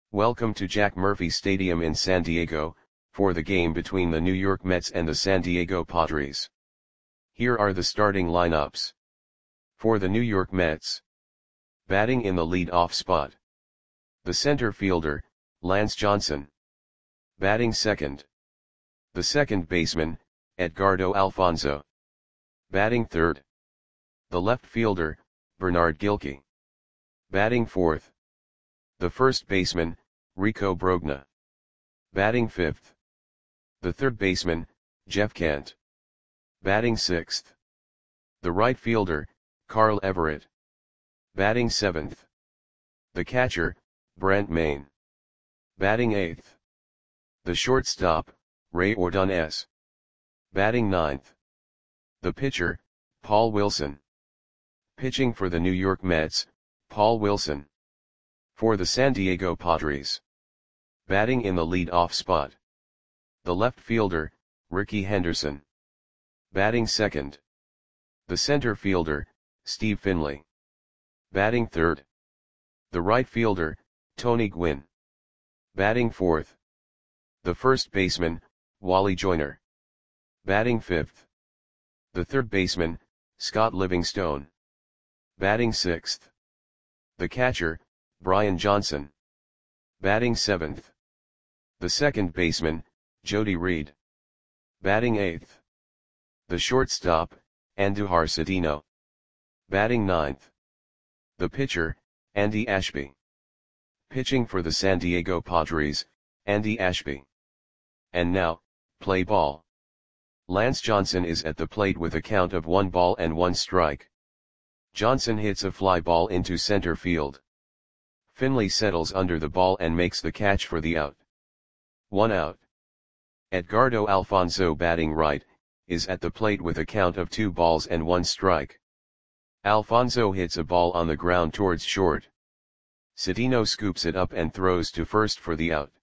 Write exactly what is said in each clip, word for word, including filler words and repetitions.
Welcome to Jack Murphy Stadium in San Diego, for the game between the New York Mets and the San Diego Padres. Here are the starting lineups. For the New York Mets. Batting in the lead-off spot. The center fielder, Lance Johnson. Batting second. The second baseman, Edgardo Alfonzo. Batting third. The left fielder, Bernard Gilkey. Batting fourth. The first baseman, Rico Brogna. Batting fifth. The third baseman, Jeff Kent. Batting sixth. The right fielder, Carl Everett. Batting seventh. The catcher, Brent Mayne. Batting eighth. The shortstop, Ray Ordonez. Batting ninth. The pitcher, Paul Wilson. Pitching for the New York Mets, Paul Wilson. For the San Diego Padres. Batting in the lead-off spot. The left fielder, Rickey Henderson. Batting second. The center fielder, Steve Finley. Batting third. The right fielder, Tony Gwynn. Batting fourth. The first baseman, Wally Joyner. Batting fifth. The third baseman, Scott Livingstone. Batting sixth. The catcher, Brian Johnson. Batting seventh. The second baseman, Jody Reed. Batting eighth. The shortstop, Andujar Cedeno. Batting ninth. The pitcher, Andy Ashby. Pitching for the San Diego Padres, Andy Ashby. And now, play ball. Lance Johnson is at the plate with a count of one ball and one strike. Johnson hits a fly ball into center field. Finley settles under the ball and makes the catch for the out. One out. Edgardo Alfonzo, batting right, is at the plate with a count of two balls and one strike. Alfonzo hits a ball on the ground towards short. Cedeno scoops it up and throws to first for the out.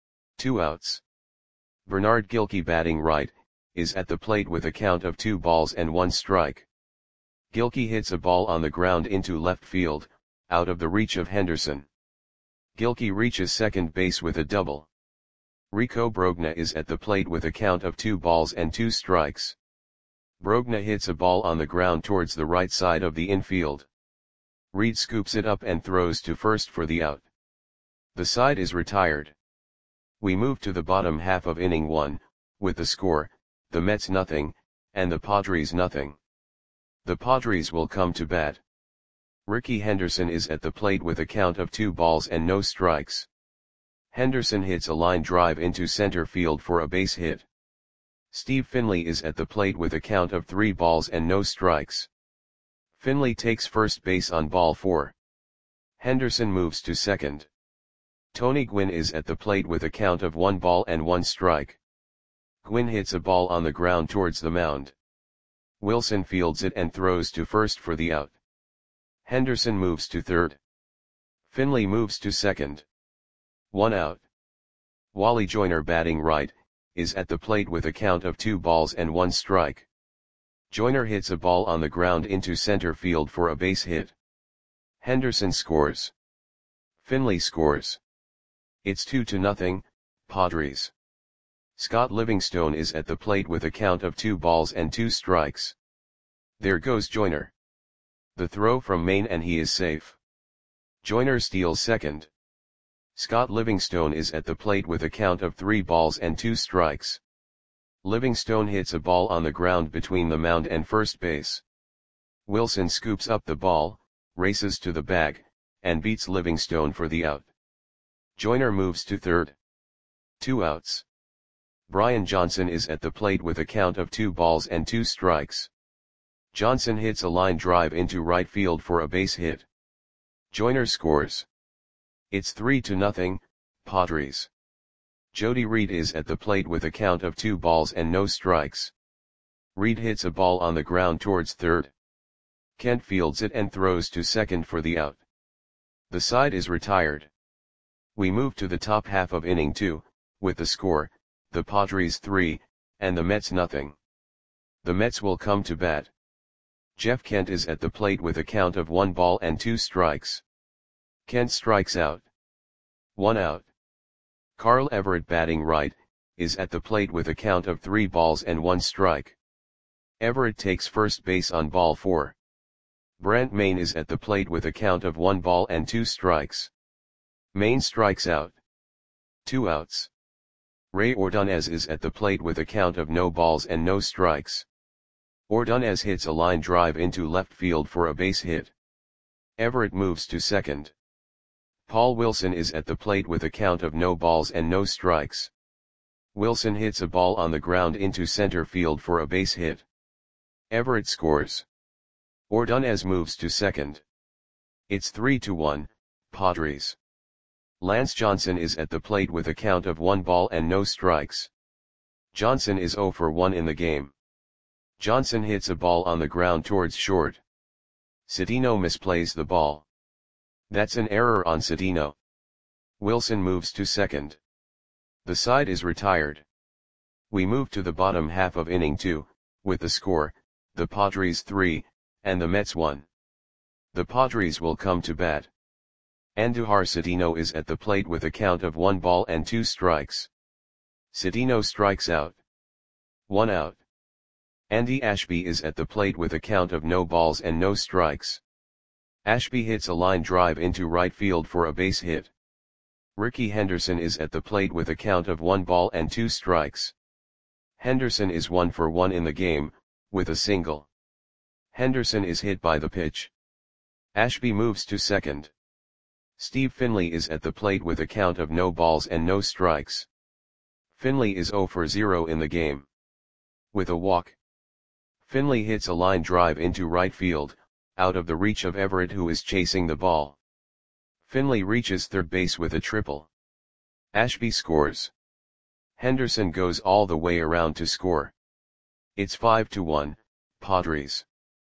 Two outs. Bernard Gilkey, batting right, is at the plate with a count of two balls and one strike. Gilkey hits a ball on the ground into left field, out of the reach of Henderson. Gilkey reaches second base with a double. Rico Brogna is at the plate with a count of two balls and two strikes. Brogna hits a ball on the ground towards the right side of the infield. Reed scoops it up and throws to first for the out. The side is retired. We move to the bottom half of inning one, with the score, the Mets nothing, and the Padres nothing. The Padres will come to bat. Rickey Henderson is at the plate with a count of two balls and no strikes. Henderson hits a line drive into center field for a base hit. Steve Finley is at the plate with a count of three balls and no strikes. Finley takes first base on ball four. Henderson moves to second. Tony Gwynn is at the plate with a count of one ball and one strike. Gwynn hits a ball on the ground towards the mound. Wilson fields it and throws to first for the out. Henderson moves to third. Finley moves to second. One out. Wally Joyner, batting right, is at the plate with a count of two balls and one strike. Joyner hits a ball on the ground into center field for a base hit. Henderson scores. Finley scores. It's two to nothing, Padres. Scott Livingstone is at the plate with a count of two balls and two strikes. There goes Joyner. The throw from Mayne and he is safe. Joyner steals second. Scott Livingstone is at the plate with a count of three balls and two strikes. Livingstone hits a ball on the ground between the mound and first base. Wilson scoops up the ball, races to the bag, and beats Livingstone for the out. Joyner moves to third. Two outs. Brian Johnson is at the plate with a count of two balls and two strikes. Johnson hits a line drive into right field for a base hit. Joyner scores. It's three to nothing, Padres. Jody Reed is at the plate with a count of two balls and no strikes. Reed hits a ball on the ground towards third. Kent fields it and throws to second for the out. The side is retired. We move to the top half of inning two, with the score, the Padres three, and the Mets nothing. The Mets will come to bat. Jeff Kent is at the plate with a count of one ball and two strikes. Kent strikes out. One out. Carl Everett batting right, is at the plate with a count of three balls and one strike. Everett takes first base on ball four. Brent Mayne is at the plate with a count of one ball and two strikes. Mayne strikes out. Two outs. Ray Ordonez is at the plate with a count of no balls and no strikes. Ordonez hits a line drive into left field for a base hit. Everett moves to second. Paul Wilson is at the plate with a count of no balls and no strikes. Wilson hits a ball on the ground into center field for a base hit. Everett scores. Ordonez moves to second. It's three to one, Padres. Lance Johnson is at the plate with a count of one ball and no strikes. Johnson is zero for one in the game. Johnson hits a ball on the ground towards short. Cedeno misplays the ball. That's an error on Cedeno. Wilson moves to second. The side is retired. We move to the bottom half of inning two, with the score, the Padres three, and the Mets one. The Padres will come to bat. Andujar Cedeno is at the plate with a count of one ball and two strikes. Cedeno strikes out. One out. Andy Ashby is at the plate with a count of no balls and no strikes. Ashby hits a line drive into right field for a base hit. Ricky Henderson is at the plate with a count of one ball and two strikes. Henderson is one for one in the game, with a single. Henderson is hit by the pitch. Ashby moves to second. Steve Finley is at the plate with a count of no balls and no strikes. Finley is zero for zero in the game. With a walk. Finley hits a line drive into right field, out of the reach of Everett, who is chasing the ball. Finley reaches third base with a triple. Ashby scores. Henderson goes all the way around to score. It's five to one, Padres.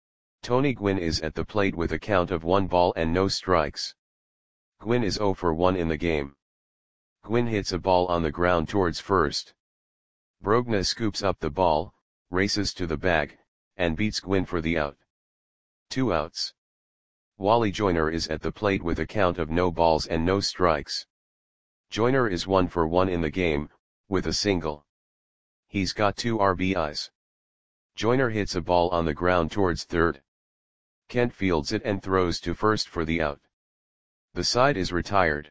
Tony Gwynn is at the plate with a count of one ball and no strikes. Gwynn is zero for one in the game. Gwynn hits a ball on the ground towards first. Brogna scoops up the ball, races to the bag, and beats Gwynn for the out. Two outs. Wally Joyner is at the plate with a count of no balls and no strikes. Joyner is one for one in the game, with a single. He's got two R B Is. Joyner hits a ball on the ground towards third. Kent fields it and throws to first for the out. The side is retired.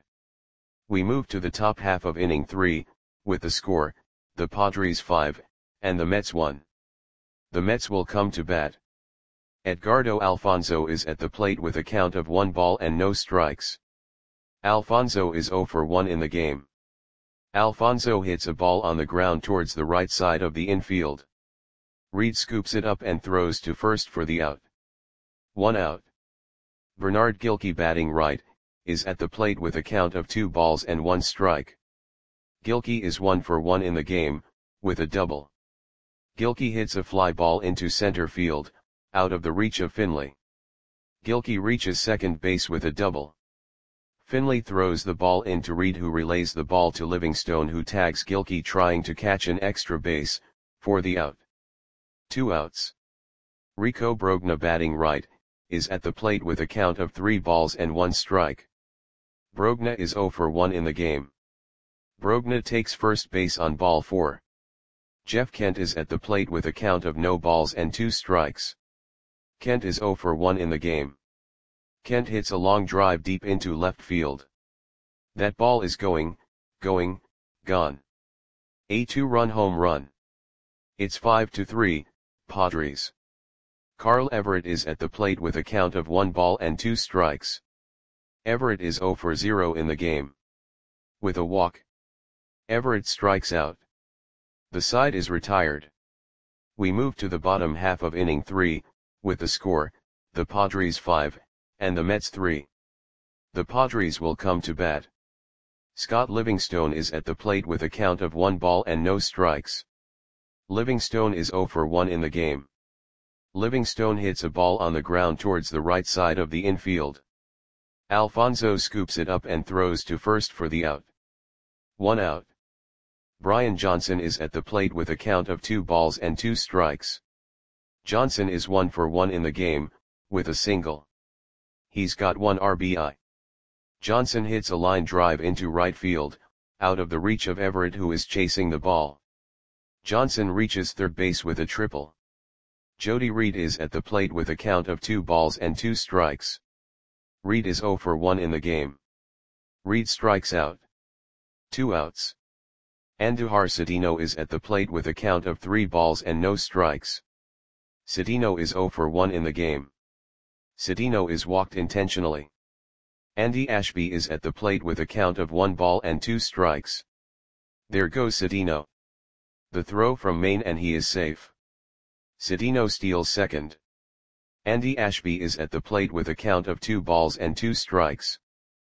We move to the top half of inning three, with the score, the Padres five, and the Mets one. The Mets will come to bat. Edgardo Alfonzo is at the plate with a count of one ball and no strikes. Alfonzo is zero for one in the game. Alfonzo hits a ball on the ground towards the right side of the infield. Reed scoops it up and throws to first for the out. One out. Bernard Gilkey batting right, is at the plate with a count of two balls and one strike. Gilkey is one for one in the game, with a double. Gilkey hits a fly ball into center field, out of the reach of Finley. Gilkey reaches second base with a double. Finley throws the ball in to Reed, who relays the ball to Livingstone, who tags Gilkey trying to catch an extra base, for the out. Two outs. Rico Brogna batting right, is at the plate with a count of three balls and one strike. Brogna is zero for one in the game. Brogna takes first base on ball four. Jeff Kent is at the plate with a count of no balls and two strikes. Kent is zero for one in the game. Kent hits a long drive deep into left field. That ball is going, going, gone. A two-run home run. It's five to three, Padres. Carl Everett is at the plate with a count of one ball and two strikes. Everett is zero for zero in the game. With a walk. Everett strikes out. The side is retired. We move to the bottom half of inning three, with the score, the Padres five, and the Mets three. The Padres will come to bat. Scott Livingstone is at the plate with a count of one ball and no strikes. Livingstone is zero for one in the game. Livingstone hits a ball on the ground towards the right side of the infield. Alfonzo scoops it up and throws to first for the out. One out. Brian Johnson is at the plate with a count of two balls and two strikes. Johnson is one for one in the game, with a single. He's got one R B I. Johnson hits a line drive into right field, out of the reach of Everett, who is chasing the ball. Johnson reaches third base with a triple. Jody Reed is at the plate with a count of two balls and two strikes. Reed is zero for one in the game. Reed strikes out. Two outs. Andujar Cedeno is at the plate with a count of three balls and no strikes. Cedeno is zero for one in the game. Cedeno is walked intentionally. Andy Ashby is at the plate with a count of one ball and two strikes. There goes Cedeno. The throw from Maine and he is safe. Cedeno steals second. Andy Ashby is at the plate with a count of two balls and two strikes.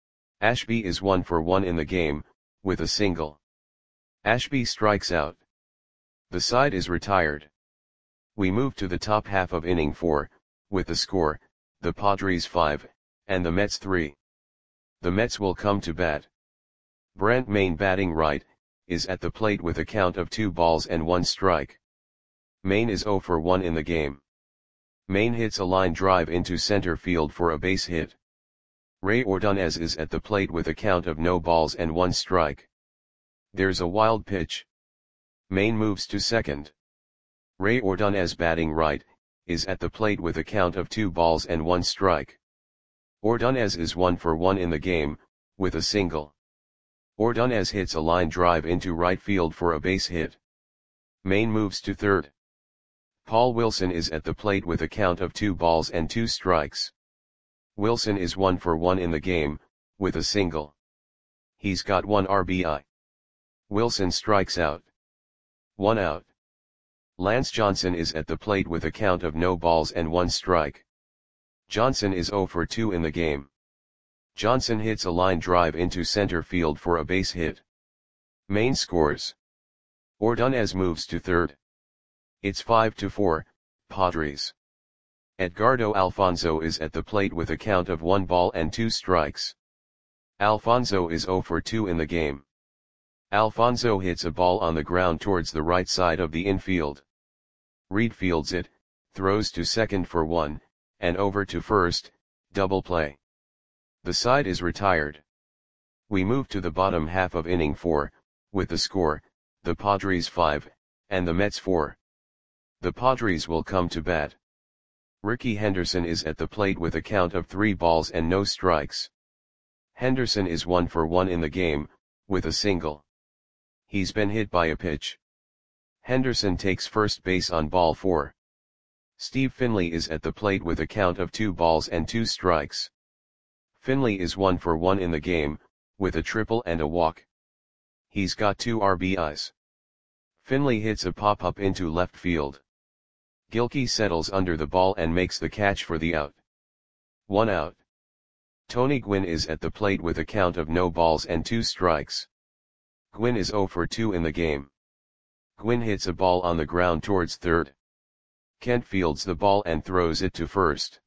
Ashby is one for one in the game, with a single. Ashby strikes out. The side is retired. We move to the top half of inning four, with the score, the Padres five, and the Mets three. The Mets will come to bat. Brent Maine, batting right, is at the plate with a count of two balls and one strike. Maine is zero for one in the game. Maine hits a line drive into center field for a base hit. Ray Ordonez is at the plate with a count of no balls and one strike. There's a wild pitch. Maine moves to second. Ray Ordonez, batting right, is at the plate with a count of two balls and one strike. Ordonez is one for one in the game, with a single. Ordonez hits a line drive into right field for a base hit. Maine moves to third. Paul Wilson is at the plate with a count of two balls and two strikes. Wilson is one for one in the game, with a single. He's got one R B I. Wilson strikes out. One out. Lance Johnson is at the plate with a count of no balls and one strike. Johnson is zero for two in the game. Johnson hits a line drive into center field for a base hit. Maine scores. Ordonez moves to third. It's five to four, Padres. Edgardo Alfonzo is at the plate with a count of one ball and two strikes. Alfonzo is zero for two in the game. Alfonzo hits a ball on the ground towards the right side of the infield. Reed fields it, throws to second for one, and over to first, double play. The side is retired. We move to the bottom half of inning four, with the score, the Padres five, and the Mets four. The Padres will come to bat. Ricky Henderson is at the plate with a count of three balls and no strikes. Henderson is one for one in the game, with a single. He's been hit by a pitch. Henderson takes first base on ball four. Steve Finley is at the plate with a count of two balls and two strikes. Finley is one for one in the game, with a triple and a walk. He's got two R B Is. Finley hits a pop-up into left field. Gilkey settles under the ball and makes the catch for the out. One out. Tony Gwynn is at the plate with a count of no balls and two strikes. Gwynn is zero for two in the game. Gwynn hits a ball on the ground towards third. Kent fields the ball and throws it to first.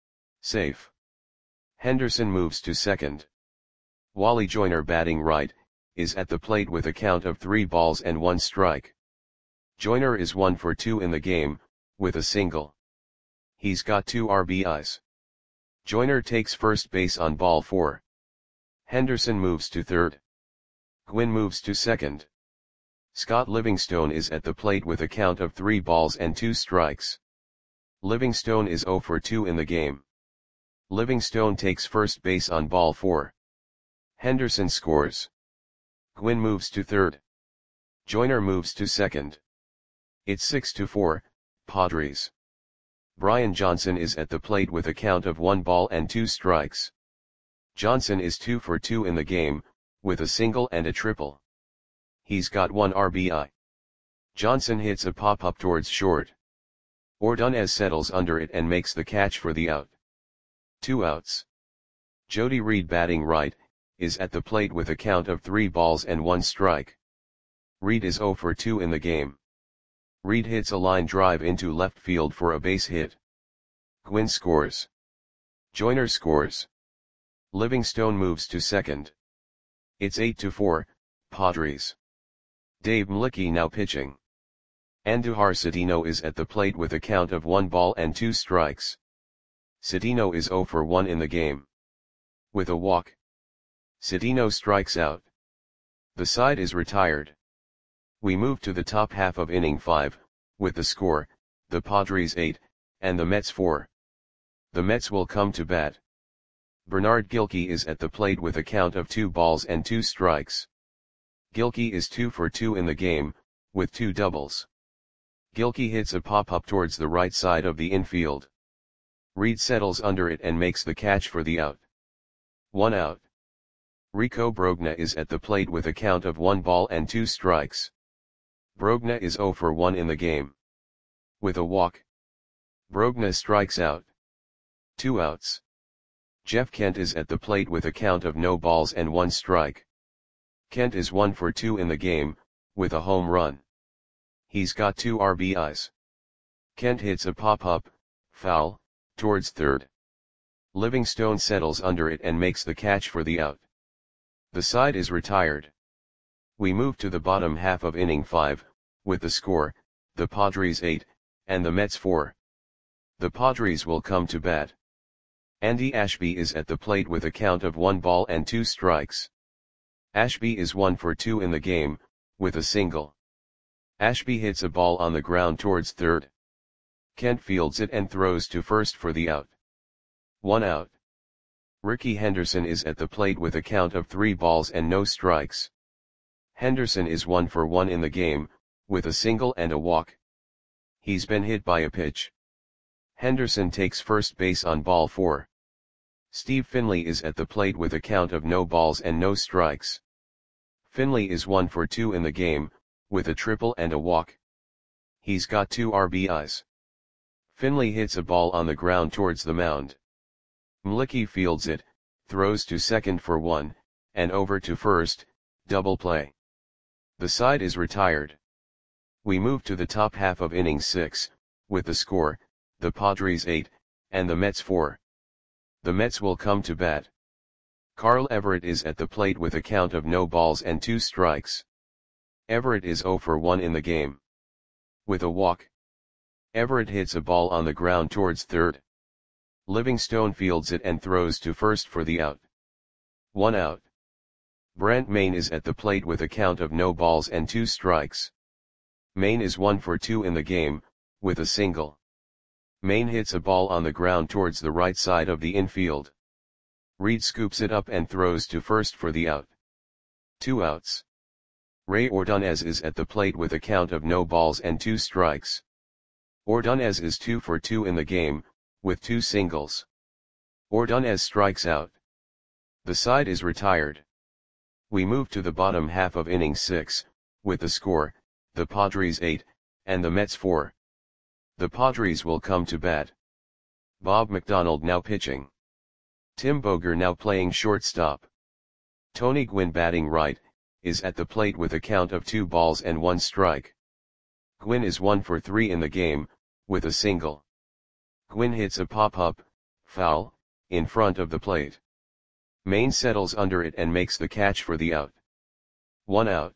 Safe. Henderson moves to second. Wally Joyner, batting right, is at the plate with a count of three balls and one strike. Joyner is one for two in the game, with a single. He's got two R B Is. Joyner takes first base on ball four. Henderson moves to third. Gwynn moves to second. Scott Livingstone is at the plate with a count of three balls and two strikes. Livingstone is zero for two in the game. Livingstone takes first base on ball four. Henderson scores. Gwynn moves to third. Joyner moves to second. It's six to four, Padres. Brian Johnson is at the plate with a count of one ball and two strikes. Johnson is two for two in the game, with a single and a triple. He's got one R B I. Johnson hits a pop-up towards short. Ordonez settles under it and makes the catch for the out. Two outs. Jody Reed, batting right, is at the plate with a count of three balls and one strike. Reed is zero for two in the game. Reed hits a line drive into left field for a base hit. Gwynn scores. Joyner scores. Livingstone moves to second. It's eight to four, Padres. Dave Mlicki now pitching. Andujar Cedeno is at the plate with a count of one ball and two strikes. Cedeno is zero for one in the game. With a walk. Cedeno strikes out. The side is retired. We move to the top half of inning five, with the score, the Padres eight, and the Mets four. The Mets will come to bat. Bernard Gilkey is at the plate with a count of two balls and two strikes. Gilkey is two for two in the game, with two doubles. Gilkey hits a pop-up towards the right side of the infield. Reed settles under it and makes the catch for the out. One out. Rico Brogna is at the plate with a count of one ball and two strikes. Brogna is zero for one in the game. With a walk. Brogna strikes out. Two outs. Jeff Kent is at the plate with a count of no balls and one strike. Kent is one for two in the game, with a home run. He's got two R B Is. Kent hits a pop-up, foul, towards third. Livingstone settles under it and makes the catch for the out. The side is retired. We move to the bottom half of inning five, with the score, the Padres eight, and the Mets four. The Padres will come to bat. Andy Ashby is at the plate with a count of one ball and two strikes. Ashby is one for two in the game, with a single. Ashby hits a ball on the ground towards third. Kent fields it and throws to first for the out. One out. Ricky Henderson is at the plate with a count of three balls and no strikes. Henderson is one for one in the game, with a single and a walk. He's been hit by a pitch. Henderson takes first base on ball four. Steve Finley is at the plate with a count of no balls and no strikes. Finley is one for two in the game, with a triple and a walk. He's got two R B Is. Finley hits a ball on the ground towards the mound. Mlicki fields it, throws to second for one, and over to first, double play. The side is retired. We move to the top half of inning six, with the score, the Padres eight, and the Mets four. The Mets will come to bat. Carl Everett is at the plate with a count of no balls and two strikes. Everett is zero for one in the game. With a walk. Everett hits a ball on the ground towards third. Livingstone fields it and throws to first for the out. One out. Brent Maine is at the plate with a count of no balls and two strikes. Maine is one for two in the game, with a single. Maine hits a ball on the ground towards the right side of the infield. Reed scoops it up and throws to first for the out. Two outs. Ray Ordonez is at the plate with a count of no balls and two strikes. Ordonez is two for two in the game, with two singles. Ordonez strikes out. The side is retired. We move to the bottom half of inning six, with the score, the Padres eight, and the Mets four. The Padres will come to bat. Bob McDonald now pitching. Tim Boger now playing shortstop. Tony Gwynn batting right, is at the plate with a count of two balls and one strike. Gwynn is one for three in the game, with a single. Gwynn hits a pop-up, foul, in front of the plate. Maine settles under it and makes the catch for the out. One out.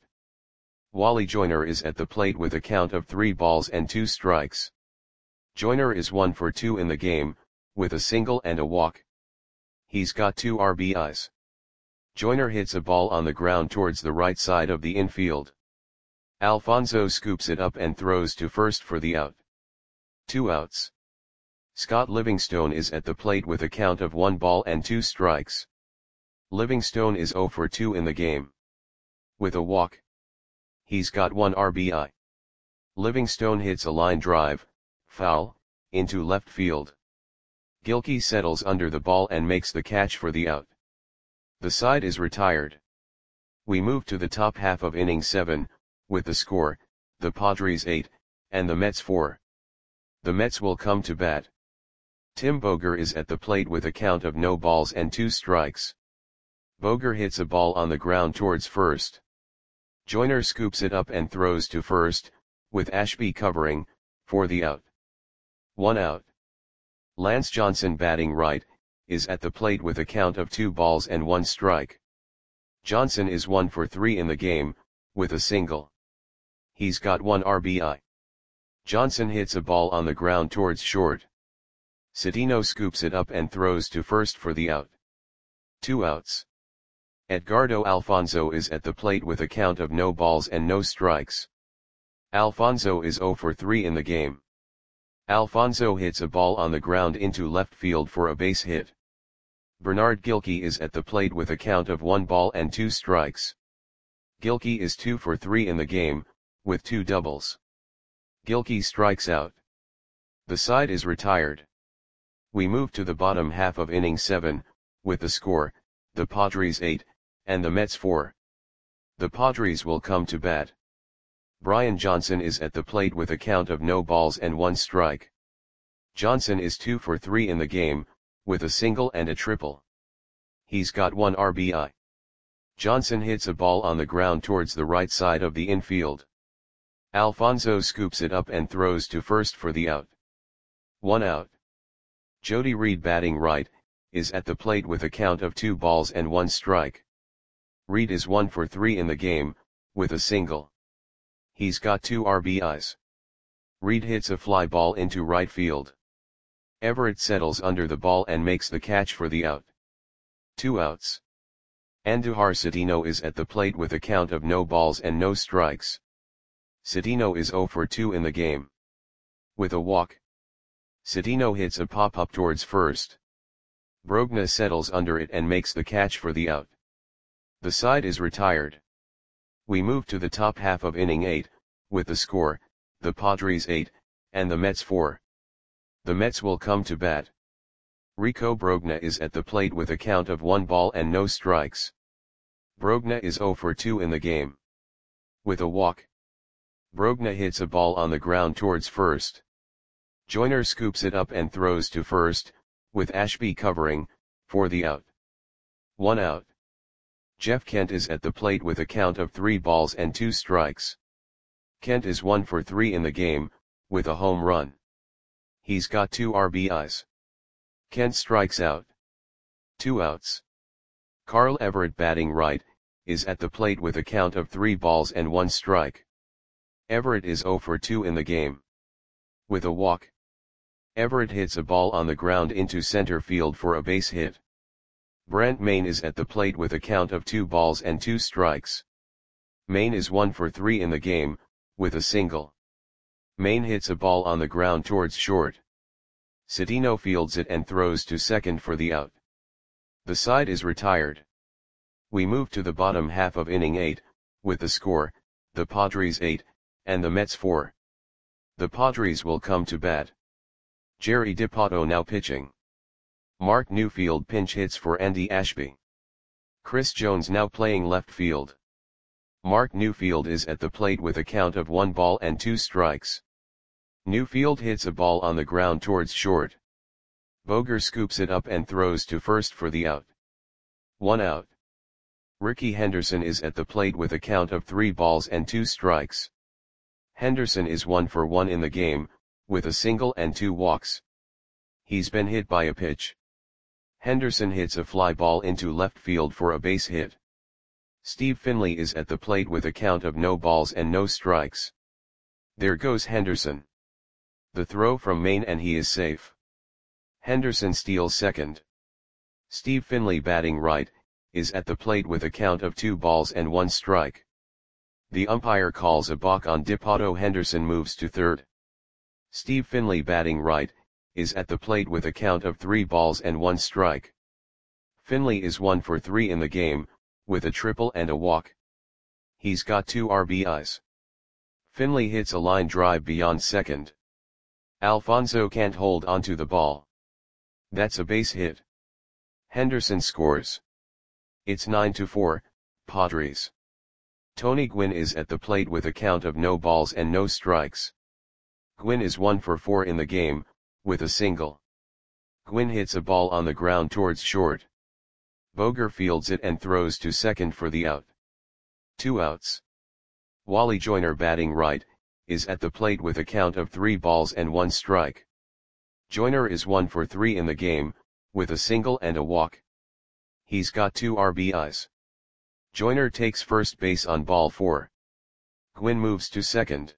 Wally Joyner is at the plate with a count of three balls and two strikes. Joyner is one for two in the game, with a single and a walk. He's got two R B Is. Joyner hits a ball on the ground towards the right side of the infield. Alfonso scoops it up and throws to first for the out. Two outs. Scott Livingstone is at the plate with a count of one ball and two strikes. Livingstone is zero for two in the game. With a walk. He's got one R B I. Livingstone hits a line drive, foul, into left field. Gilkey settles under the ball and makes the catch for the out. The side is retired. We move to the top half of inning seven, with the score, the Padres eight, and the Mets four. The Mets will come to bat. Tim Boger is at the plate with a count of no balls and two strikes. Boger hits a ball on the ground towards first. Joyner scoops it up and throws to first, with Ashby covering, for the out. One out. Lance Johnson batting right, is at the plate with a count of two balls and one strike. Johnson is one for three in the game, with a single. He's got one R B I. Johnson hits a ball on the ground towards short. Cedeno scoops it up and throws to first for the out. Two outs. Edgardo Alfonso is at the plate with a count of no balls and no strikes. Alfonso is zero for three in the game. Alfonso hits a ball on the ground into left field for a base hit. Bernard Gilkey is at the plate with a count of one ball and two strikes. Gilkey is two for three in the game, with two doubles. Gilkey strikes out. The side is retired. We move to the bottom half of inning seven, with the score, the Padres eight, and the Mets four. The Padres will come to bat. Brian Johnson is at the plate with a count of no balls and one strike. Johnson is two for three in the game, with a single and a triple. He's got one R B I. Johnson hits a ball on the ground towards the right side of the infield. Alfonso scoops it up and throws to first for the out. One out. Jody Reed, batting right, is at the plate with a count of two balls and one strike. Reed is one for three in the game, with a single. He's got two R B Is. Reed hits a fly ball into right field. Everett settles under the ball and makes the catch for the out. Two outs. Andujar Cedeno is at the plate with a count of no balls and no strikes. Cedeno is zero for two in the game. With a walk. Cedeno hits a pop-up towards first. Brogna settles under it and makes the catch for the out. The side is retired. We move to the top half of inning eight, with the score, the Padres eight, and the Mets four. The Mets will come to bat. Rico Brogna is at the plate with a count of one ball and no strikes. Brogna is zero for two in the game. With a walk. Brogna hits a ball on the ground towards first. Joyner scoops it up and throws to first, with Ashby covering, for the out. One out. Jeff Kent is at the plate with a count of three balls and two strikes. Kent is one for three in the game, with a home run. He's got two R B Is. Kent strikes out. Two outs. Carl Everett, batting right, is at the plate with a count of three balls and one strike. Everett is zero for two in the game. With a walk. Everett hits a ball on the ground into center field for a base hit. Brent Mayne is at the plate with a count of two balls and two strikes. Mayne is one for three in the game, with a single. Mayne hits a ball on the ground towards short. Cedeno fields it and throws to second for the out. The side is retired. We move to the bottom half of inning eight, with the score, the Padres eight, and the Mets four. The Padres will come to bat. Jerry Dipoto now pitching. Mark Newfield pinch hits for Andy Ashby. Chris Jones now playing left field. Mark Newfield is at the plate with a count of one ball and two strikes. Newfield hits a ball on the ground towards short. Boger scoops it up and throws to first for the out. One out. Ricky Henderson is at the plate with a count of three balls and two strikes. Henderson is one for one in the game, with a single and two walks. He's been hit by a pitch. Henderson hits a fly ball into left field for a base hit. Steve Finley is at the plate with a count of no balls and no strikes. There goes Henderson. The throw from Mayne and he is safe. Henderson steals second. Steve Finley, batting right, is at the plate with a count of two balls and one strike. The umpire calls a balk on Dipoto. Henderson moves to third. Steve Finley, batting right, is at the plate with a count of three balls and one strike. Finley is one for three in the game, with a triple and a walk. He's got two R B Is. Finley hits a line drive beyond second. Alfonso can't hold onto the ball. That's a base hit. Henderson scores. It's nine to four, Padres. Tony Gwynn is at the plate with a count of no balls and no strikes. Gwynn is one for four in the game, with a single. Gwynn hits a ball on the ground towards short. Boger fields it and throws to second for the out. Two outs. Wally Joyner, batting right, is at the plate with a count of three balls and one strike. Joyner is one for three in the game, with a single and a walk. He's got two R B Is. Joyner takes first base on ball four. Gwynn moves to second.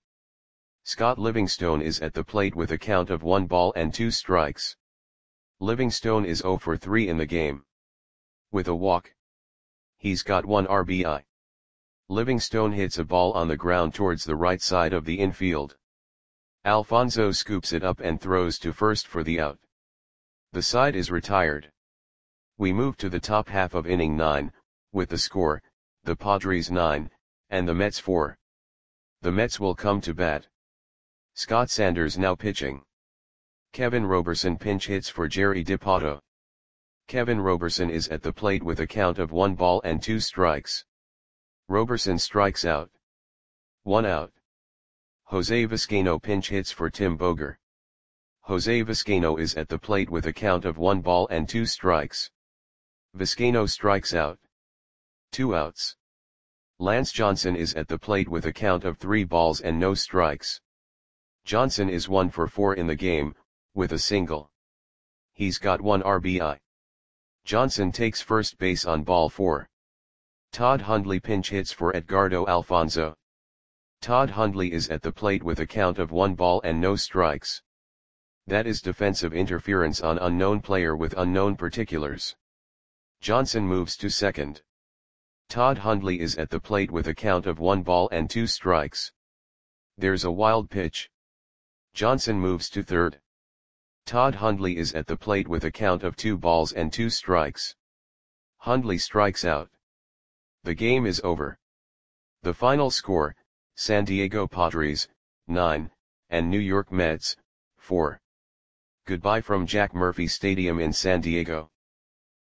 Scott Livingstone is at the plate with a count of one ball and two strikes. Livingstone is zero for three in the game. With a walk. He's got one R B I. Livingstone hits a ball on the ground towards the right side of the infield. Alfonso scoops it up and throws to first for the out. The side is retired. We move to the top half of inning nine, with the score, the Padres nine, and the Mets four. The Mets will come to bat. Scott Sanders now pitching. Kevin Roberson pinch hits for Jerry Dipoto. Kevin Roberson is at the plate with a count of one ball and two strikes. Roberson strikes out. One out. Jose Vizcaino pinch hits for Tim Boger. Jose Vizcaino is at the plate with a count of one ball and two strikes. Vizcaino strikes out. Two outs. Lance Johnson is at the plate with a count of three balls and no strikes. Johnson is one for four in the game, with a single. He's got one R B I. Johnson takes first base on ball four. Todd Hundley pinch hits for Edgardo Alfonzo. Todd Hundley is at the plate with a count of one ball and no strikes. That is defensive interference on unknown player with unknown particulars. Johnson moves to second. Todd Hundley is at the plate with a count of one ball and two strikes. There's a wild pitch. Johnson moves to third. Todd Hundley is at the plate with a count of two balls and two strikes. Hundley strikes out. The game is over. The final score, San Diego Padres, nine, and New York Mets, four. Goodbye from Jack Murphy Stadium in San Diego.